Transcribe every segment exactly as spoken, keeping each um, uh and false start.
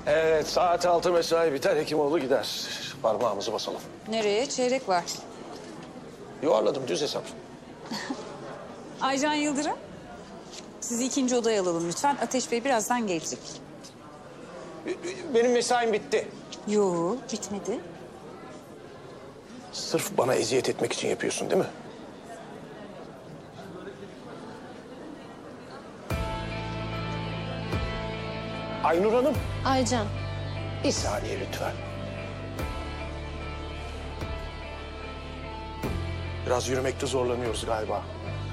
Evet, saat altı mesai biter, Hekimoğlu gider. Parmağımızı basalım. Nereye? Çeyrek var. Yuvarladım, düz hesap. Aycan Yıldırım. Sizi ikinci odaya alalım lütfen. Ateş Bey birazdan gelecek. Benim mesaim bitti. Yo, bitmedi. Sırf bana eziyet etmek için yapıyorsun değil mi? Aynur Hanım. Aycan. Bir saniye lütfen. Biraz yürümekte zorlanıyoruz galiba.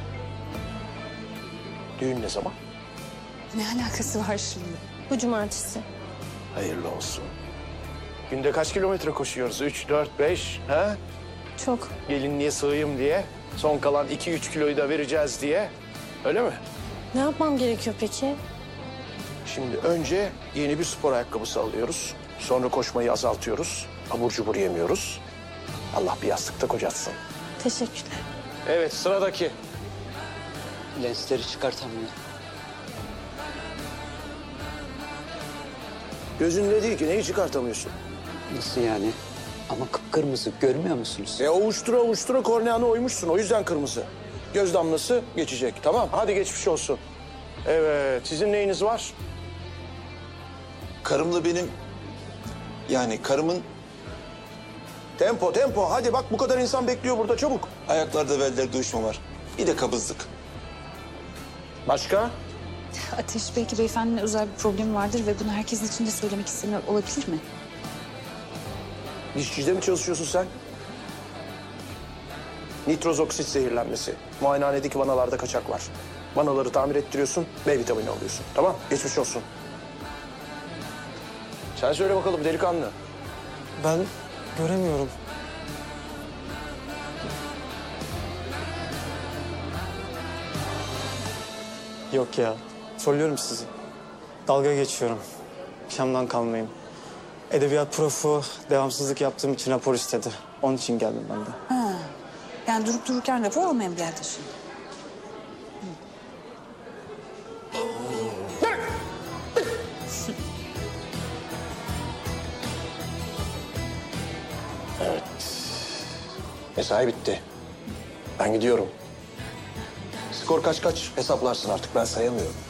Düğün ne zaman? Ne alakası var şimdi? Bu cumartesi. Hayırlı olsun. Günde kaç kilometre koşuyoruz? Üç, dört, beş, ha? Çok. Gelinliğe sığayım diye. Son kalan iki, üç kiloyu da vereceğiz diye. Öyle mi? Ne yapmam gerekiyor peki? Şimdi önce yeni bir spor ayakkabısı alıyoruz. Sonra koşmayı azaltıyoruz. Abur cubur yemiyoruz. Allah bir yastıkta kocatsın. Teşekkürler. Evet, sıradaki. Lensleri çıkartamıyor. Gözünde değil ki, neyi çıkartamıyorsun? Nasıl yani? Ama kıpkırmızı görmüyor musunuz? E ovuştura ovuştura korneanı oymuşsun, o yüzden kırmızı. Göz damlası geçecek, tamam? Hadi geçmiş olsun. Evet, sizin neyiniz var? Karımla benim, yani karımın Tempo, tempo. Hadi bak, bu kadar insan bekliyor burada, çabuk. ayaklarda belderde uyuşma var. Bir de kabızlık. Başka? Ateş belki beyefendinin özel bir problemi vardır ve bunu herkesin içinde söylemek istemiyor olabilir mi? Dişçide mi çalışıyorsun sen? Nitroz oksit zehirlenmesi. Muayenehanedeki vanalarda kaçak var. Vanaları tamir ettiriyorsun, B vitamini alıyorsun. Tamam, geçmiş olsun. Sen söyle bakalım delikanlı. Ben göremiyorum. Yok ya, trollüyorum sizi. Dalga geçiyorum. Şam'dan kalmayayım. Edebiyat profu devamsızlık yaptığım için rapor istedi. Onun için geldim ben de. Ha. Yani durup dururken rapor almaya mı geldin şimdi? Evet. Mesai bitti. Ben gidiyorum. Skor kaç kaç hesaplarsın artık, ben sayamıyorum.